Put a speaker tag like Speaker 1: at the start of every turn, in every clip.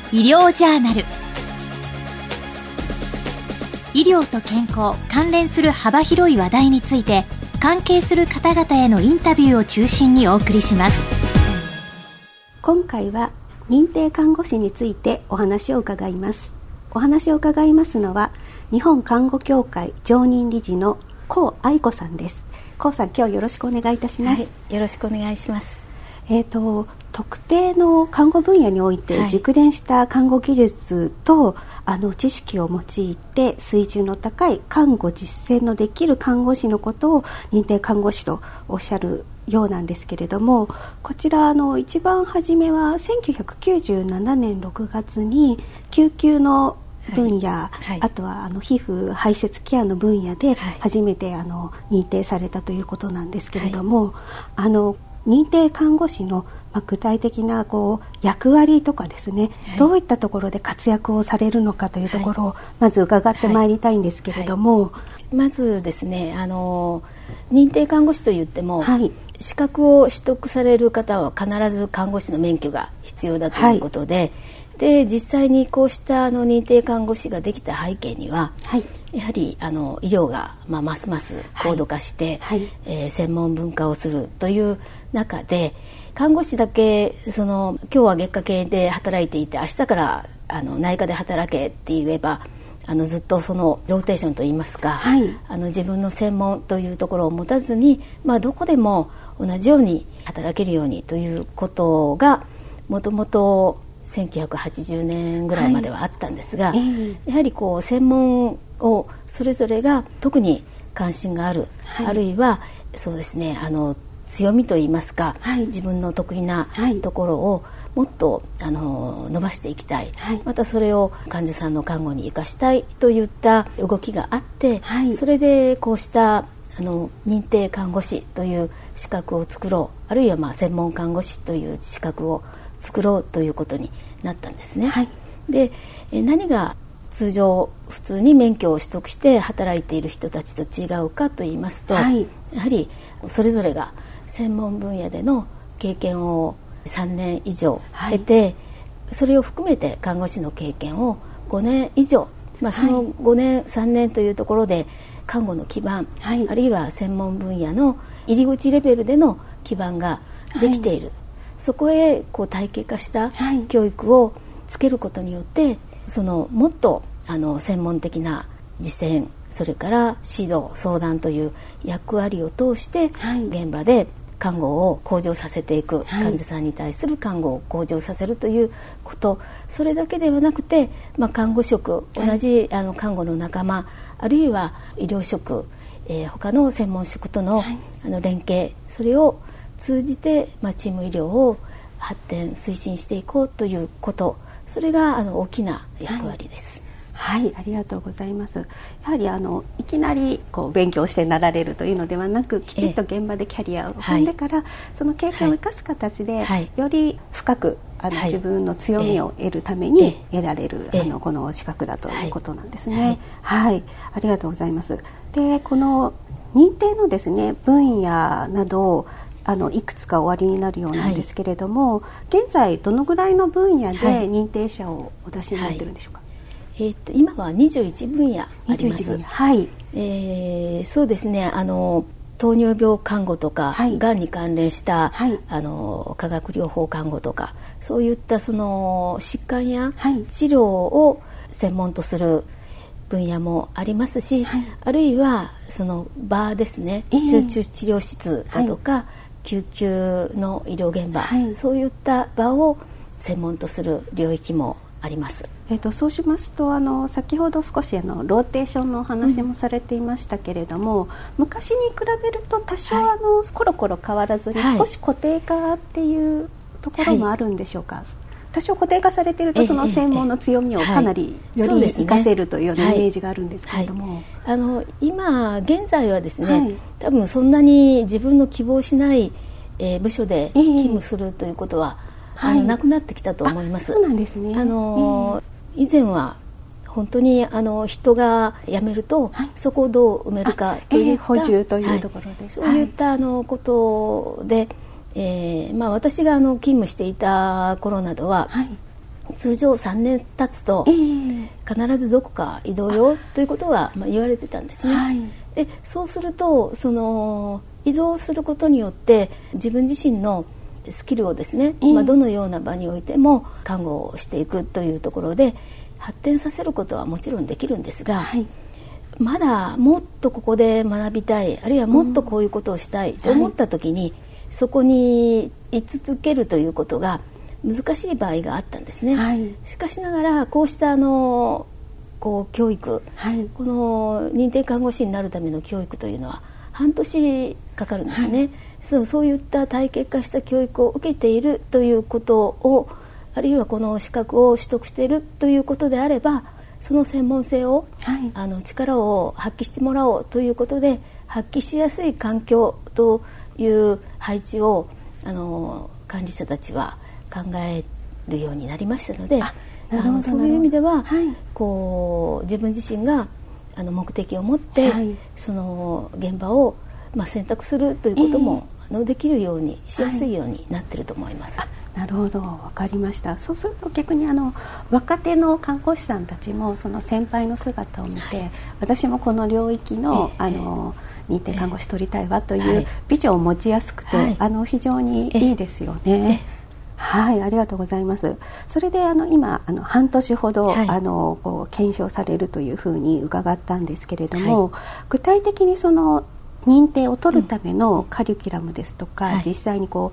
Speaker 1: 医療ジャーナル。医療と健康関連する幅広い話題について、関係する方々へのインタビューを中心にお送りします。
Speaker 2: 今回は認定看護師についてお話を伺います。お話を伺いますのは、日本看護協会常任理事の高愛子さんです。高さん、今日よろしくお願いいたします。
Speaker 3: はい、よろしくお願いします。
Speaker 2: 特定の看護分野において熟練した看護技術と、知識を用いて水準の高い看護実践のできる看護師のことを認定看護師とおっしゃるようなんですけれども、こちら一番初めは1997年6月に救急の分野、はい、あとは皮膚排泄ケアの分野で初めて認定されたということなんですけれども、はい、認定看護師の具体的な役割とかですね、はい、どういったところで活躍をされるのかというところをまず伺ってまいりたいんですけれども、はいはい、
Speaker 3: まずですね、認定看護師といっても、はい、資格を取得される方は必ず看護師の免許が必要だということで、はい、で実際にこうした認定看護師ができた背景には、はい、やはり医療が、ますます高度化して、はい、専門分化をするという中で、看護師だけ今日は月下系で働いていて明日から内科で働けって言えばずっとローテーションといいますか、はい、自分の専門というところを持たずに、どこでも同じように働けるようにということがもともと1980年ぐらいまではあったんですが、はい、やはり専門をそれぞれが特に関心がある、はい、あるいはそうですね、強みといいますか、はい、自分の得意なところをもっと伸ばしていきたい、はい、またそれを患者さんの看護に生かしたいといった動きがあって、はい、それでこうした認定看護師という資格を作ろう、あるいは専門看護師という資格を作ろうということになったんですね、はい、で何が通常普通に免許を取得して働いている人たちと違うかといいますと、はい、やはりそれぞれが専門分野での経験を3年以上経て、はい、それを含めて看護師の経験を5年以上、その5年、3年というところで看護の基盤、はい、あるいは専門分野の入り口レベルでの基盤ができている、はい、そこへ体系化した教育をつけることによって、もっと専門的な実践、それから指導相談という役割を通して、はい、現場で看護を向上させていく、はい、患者さんに対する看護を向上させるということ、それだけではなくて、看護職、同じ看護の仲間、あるいは医療職、他の専門職との、連携、それを通じて、チーム医療を発展推進していこうということ、それが大きな役割です。
Speaker 2: はい、ありがとうございます。やはりいきなり勉強してなられるというのではなく、きちっと現場でキャリアを踏んでから、その経験を生かす形で、より深く自分の強みを得るために得られるこの資格だということなんですね。はい、ありがとうございます。で、この認定のですね、分野などいくつかおありになるようなんですけれども、現在どのぐらいの分野で認定者をお出しになってるんでしょうか。
Speaker 3: 今は21分野あります。
Speaker 2: はい、
Speaker 3: そうですね、糖尿病看護とか、がんに関連した、化学療法看護とか、そういった疾患や治療を専門とする分野もありますし、あるいは場ですね、集中治療室だとか、救急の医療現場、そういった場を専門とする領域もあります。
Speaker 2: そうしますと先ほど少しローテーションのお話もされていましたけれども、昔に比べると多少コロコロ変わらずに少し固定化っていうところもあるんでしょうか。多少固定化されているとその専門の強みをかなりより活かせるというようなイメージがあるんですけれども、
Speaker 3: 今現在はですね、多分そんなに自分の希望しない、部署で勤務するということは、なくなってきたと思います。
Speaker 2: そうなんですね。
Speaker 3: 以前は本当に人が辞めると、そこをどう埋めるかといった、
Speaker 2: 補充というところで、
Speaker 3: そういったことで、私が勤務していた頃などは、 通常3年経つと必ずどこか移動よということが言われてたんですね、はい、でそうするとその移動することによって自分自身のスキルをですね、どのような場においても看護をしていくというところで発展させることはもちろんできるんですが、はい、まだもっとここで学びたい、あるいはもっとこういうことをしたいと思った時に、そこに居続けるということが難しい場合があったんですね、はい、しかしながらこうしたこう教育、はい、この認定看護師になるための教育というのは半年かかるんですね、はい、そういった体系化した教育を受けているということを、あるいはこの資格を取得しているということであれば、その専門性を、はい、力を発揮してもらおうということで発揮しやすい環境という配置を管理者たちは考えるようになりましたので、そういう意味では、はい、自分自身が目的を持って、はい、その現場を選択するということも、できるようにしやすいようになっていると思います、はい、
Speaker 2: なるほど、分かりました。そうすると逆に若手の看護師さんたちもその先輩の姿を見て、はい、私もこの領域の、認定看護師取りたいわというビジョンを持ちやすくて、はい、非常にいいですよね。はい、ありがとうございます。それで今半年ほど、はい、検証されるというふうに伺ったんですけれども、はい、具体的にその認定を取るためのカリキュラムですとか、はい、実際にはい、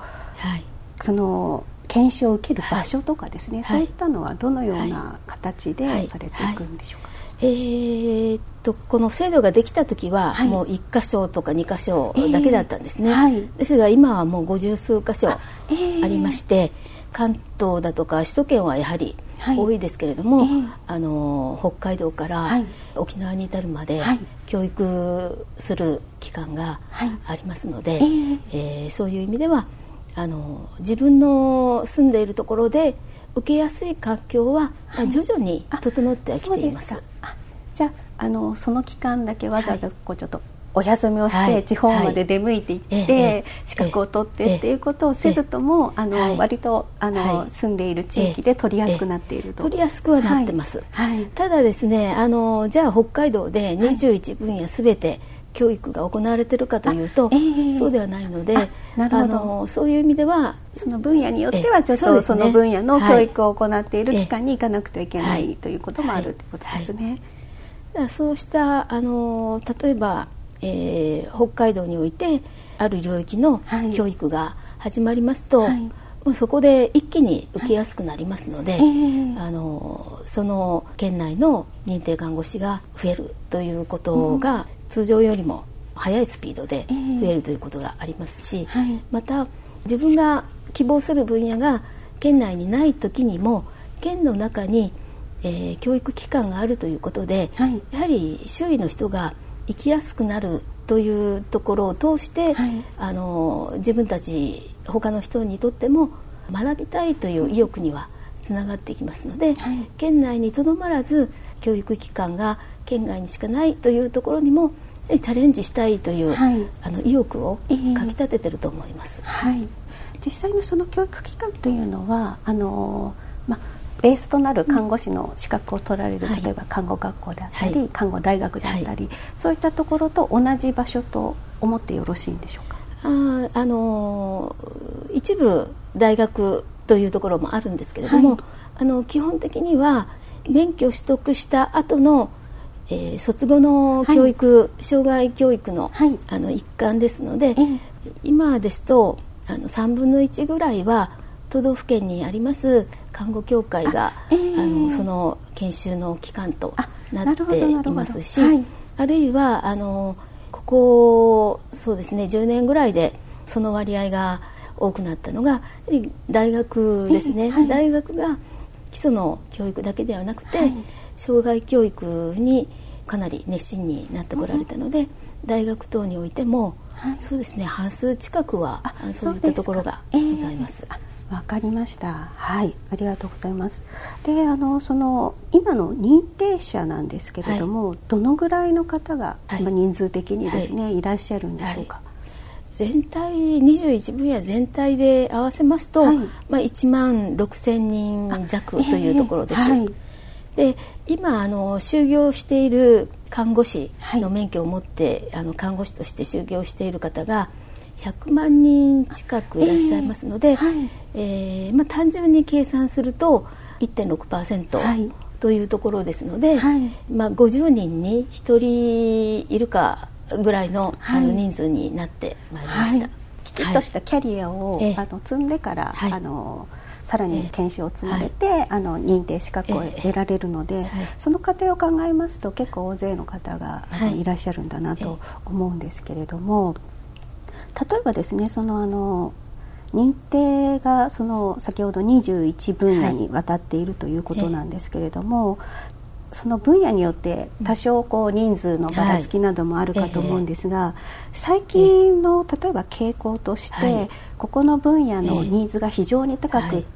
Speaker 2: その研修を受ける場所とかですね、はい、そういったのはどのような形でされていくんでしょうか。
Speaker 3: この制度ができた時は、はい、もう1箇所とか2箇所だけだったんですね、はい、ですが今はもう50数箇所ありまして、関東だとか首都圏はやはり多いですけれども、北海道から沖縄に至るまで教育する機関がありますので、そういう意味では自分の住んでいるところで受けやすい環境は徐々に整ってはきています。
Speaker 2: じゃあその期間だけわざわざちょっとお休みをして、地方まで出向いていって、資格を取ってっていうことをせずとも、割と住んでいる地域で取りやすくなっていると。
Speaker 3: 取りやすくはなってます、ただですね、じゃあ北海道で21分野すべて教育が行われているかというと、そうではないので、なるほど、そういう意味では
Speaker 2: その分野によってはちょっとその分野の教育を行っている機関に行かなくてはいけないということもあるということですね。
Speaker 3: そうした例えば、北海道においてある領域の教育が始まりますと、そこで一気に受けやすくなりますので、その県内の認定看護師が増えるということが、通常よりも速いスピードで増えるということがありますし、また自分が希望する分野が県内にない時にも県の中に教育機関があるということで、やはり周囲の人が生きやすくなるというところを通して、自分たち他の人にとっても学びたいという意欲にはつながっていきますので、県内にとどまらず教育機関が県外にしかないというところにもチャレンジしたいという、意欲をかきたてていると思います、
Speaker 2: 実際にその教育機関というのはベースとなる看護師の資格を取られる、例えば看護学校であったり、看護大学であったり、そういったところと同じ場所と思ってよろしいんでしょうか。
Speaker 3: 一部大学というところもあるんですけれども、基本的には免許取得した後の、卒後の教育、障害教育の、一環ですので、今ですと3分の1ぐらいは都道府県にあります看護協会が、その研修の機関となっていますし、あるいはここそうですね10年ぐらいでその割合が多くなったのが大学ですね、大学が基礎の教育だけではなくて、障害教育にかなり熱心になってこられたので、大学等においても、そうですね半数近くはそういったところがございます。
Speaker 2: わかりました。ありがとうございます。で、その今の認定者なんですけれども、どのぐらいの方が、人数的にですね、いらっしゃるんでしょうか。
Speaker 3: 全体21分野全体で合わせますと、1万6000人弱というところです。で今就業している看護師の免許を持って、看護師として就業している方が100万人近くいらっしゃいますので、単純に計算すると 1.6% というところですので、50人に1人いるかぐらいの、人数になってまいりました。
Speaker 2: きちっとしたキャリアを、積んでから、さらに研修を積まれて、認定資格を得られるので、その過程を考えますと結構大勢の方がいらっしゃるんだなと思うんですけれども、例えばですね、その認定がその先ほど21分野にわたっているということなんですけれども、その分野によって多少こう人数のばらつきなどもあるかと思うんですが、最近の例えば傾向として、ここの分野のニーズが非常に高くって、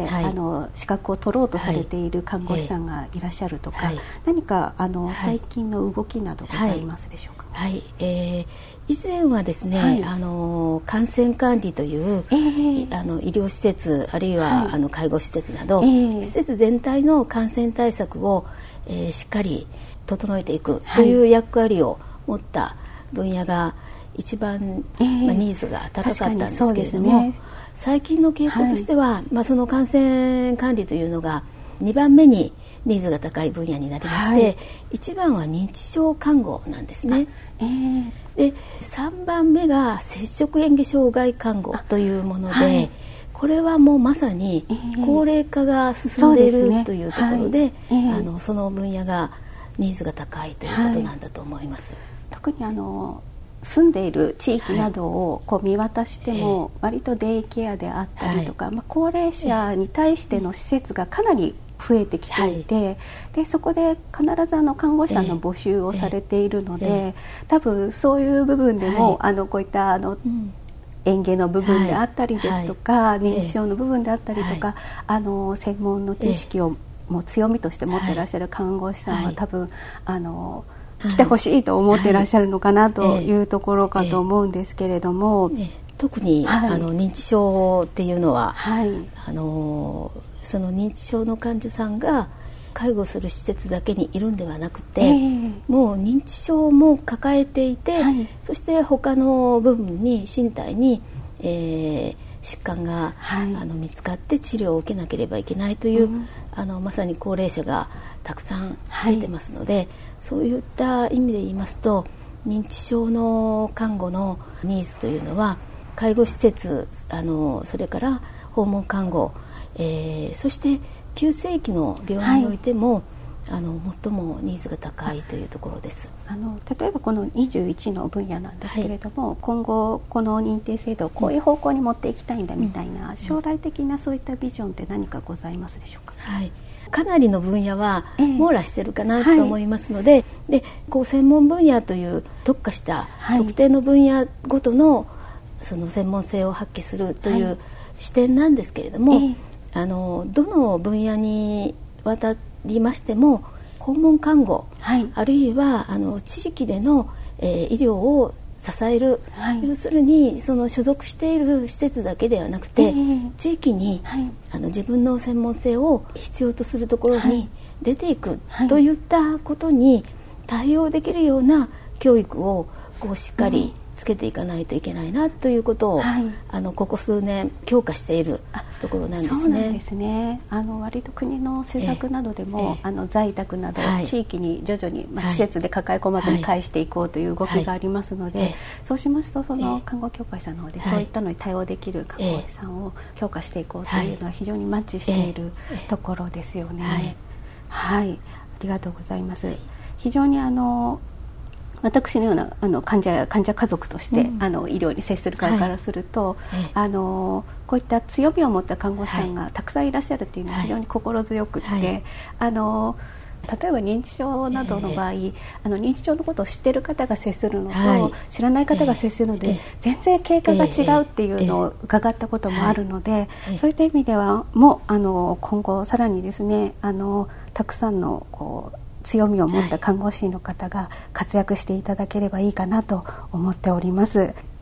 Speaker 2: 資格を取ろうとされている看護師さんがいらっしゃるとか、何か最近の動きなどございますでしょうか。
Speaker 3: 以前はですね、感染管理という、医療施設あるいは、介護施設など、施設全体の感染対策を、しっかり整えていくという役割を持った分野が一番、ニーズが高かったんですけれども、最近の傾向としては、その感染管理というのが2番目にニーズが高い分野になりまして、1番は認知症看護なんですね。で3番目が摂食嚥下障害看護というもので、これはもうまさに高齢化が進んでいるというところで、その分野がニーズが高いということなんだと思います。
Speaker 2: 特に住んでいる地域などをこう見渡しても、割とデイケアであったりとか、高齢者に対しての施設がかなり増えてきていて、でそこで必ず看護師さんの募集をされているので、多分そういう部分でも、こういった園芸の部分であったりですとか、認知症の部分であったりとか、専門の知識をもう強みとして持っていらっしゃる看護師さんは、多分来てほしいと思っていらっしゃるのかなというところかと思うんですけれども、
Speaker 3: 特に、認知症っていうのは、その認知症の患者さんが介護する施設だけにいるんではなくて、もう認知症も抱えていて、そして他の部分に身体に、疾患が、見つかって治療を受けなければいけないという、まさに高齢者がたくさん出てますので、そういった意味で言いますと、認知症の看護のニーズというのは介護施設、それから訪問看護、そして急性期の病院においても、最もニーズが高いというところです。
Speaker 2: 例えばこの21の分野なんですけれども、今後この認定制度をこういう方向に持っていきたいんだみたいな、将来的なそういったビジョンって何かございますでしょうか。
Speaker 3: かなりの分野は網羅してるかなと思いますので、こう専門分野という特化した特定の分野ごとのその専門性を発揮するという視点なんですけれども、どの分野にわたりましても訪問看護、あるいは地域での、医療を支える、要するにその所属している施設だけではなくて、地域に、自分の専門性を必要とするところに出ていく、といったことに対応できるような教育をこうしっかりつけていかないといけないなということを、ここ数年強化しているところなんですね。
Speaker 2: そうなんですね。割と国の施策などでも、在宅など、地域に徐々に、施設で抱え込まずに返していこうという動きがありますので、そうしますとその看護協会さんの方で、そういったのに対応できる看護師さんを強化していこうというのは非常にマッチしているところですよね。ありがとうございます。非常に私のような患者家族として、医療に接する側からすると、こういった強みを持った看護師さんがたくさんいらっしゃるというのは非常に心強くって、例えば認知症などの場合、認知症のことを知っている方が接するのと、知らない方が接するので、全然経過が違うっていうのを伺ったこともあるので、そういった意味ではもう今後さらにですね、たくさんの強みを持った看護師の方が活躍していただければいいかなと思っております。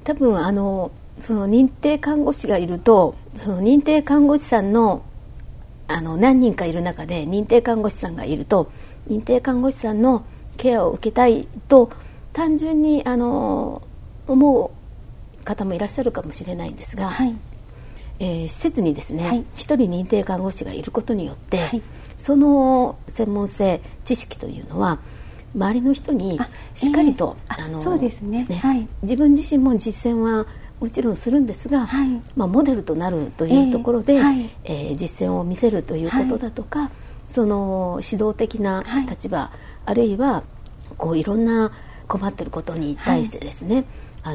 Speaker 3: 多分その認定看護師がいると、その認定看護師さんの何人かいる中で認定看護師さんがいると、認定看護師さんのケアを受けたいと単純に思う方もいらっしゃるかもしれないんですが、はい、施設にですね、はい、一人認定看護師がいることによって、はい、その専門性知識というのは周りの人にしっかりと、
Speaker 2: そうですね、
Speaker 3: はい、自分自身も実践はもちろんするんですが、はい、モデルとなるというところで、はい、実践を見せるということだとか、はい、その指導的な立場、はい、あるいはこういろんな困っていることに対してですね、はい、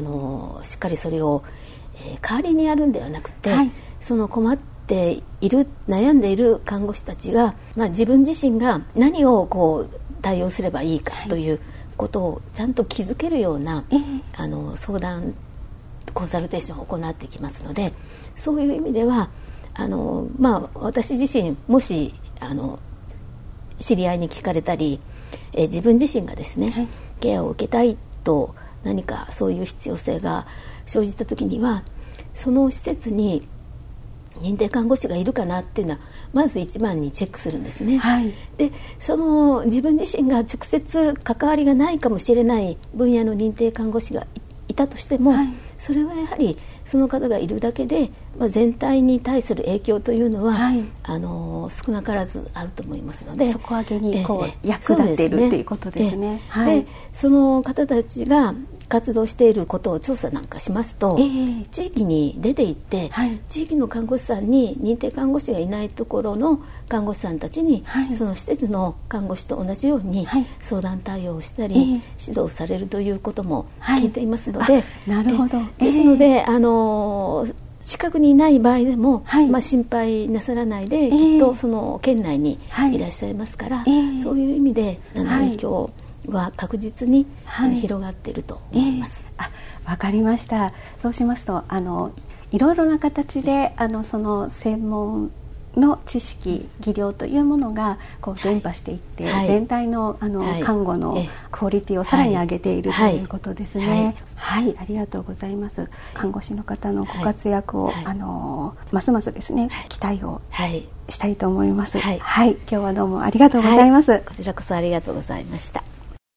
Speaker 3: しっかりそれを、代わりにやるんではなくて、はい、その困っている悩んでいる看護師たちが、自分自身が何をこう対応すればいいかということをちゃんと気づけるような、相談コンサルテーションを行ってきますので、そういう意味では私自身もし知り合いに聞かれたり、自分自身がですね、はい、ケアを受けたいと何かそういう必要性が生じた時には、その施設に認定看護師がいるかなっていうのはまず一番にチェックするんですね、はい、でその自分自身が直接関わりがないかもしれない分野の認定看護師がいたとしても、はい、それはやはりその方がいるだけで、全体に対する影響というのは、はい、少なからずあると思いますので、
Speaker 2: 底上げに役立っているっていうことですね。
Speaker 3: でその方たちが活動していることを調査なんかしますと、地域に出て行って、はい、地域の看護師さんに認定看護師がいないところの看護師さんたちに、はい、その施設の看護師と同じように相談対応をしたり、指導されるということも聞いていますので、はい、
Speaker 2: なるほど。
Speaker 3: ですので近くにいない場合でも、はい、心配なさらないで、きっとその県内にいらっしゃいますから、そういう意味で影響は確実に、広がっていると思います。
Speaker 2: わかりました。そうしますといろいろな形でその専門の知識技量というものがこう伝播していって、はい、全体の看護のクオリティをさらに上げているということですね。はい、ありがとうございます。看護師の方のご活躍を、ますますですね、期待をしたいと思います。はい、今日はどうもありがとうございます。
Speaker 3: こちらこそありがとうございました。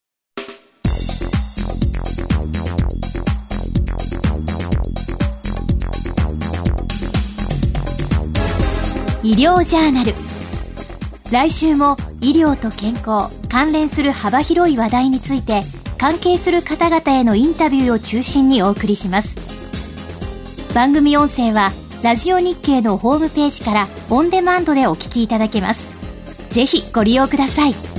Speaker 1: 医療ジャーナル。来週も医療と健康関連する幅広い話題について、関係する方々へのインタビューを中心にお送りします。番組音声はラジオ日経のホームページからオンデマンドでお聞きいただけます。ぜひご利用ください。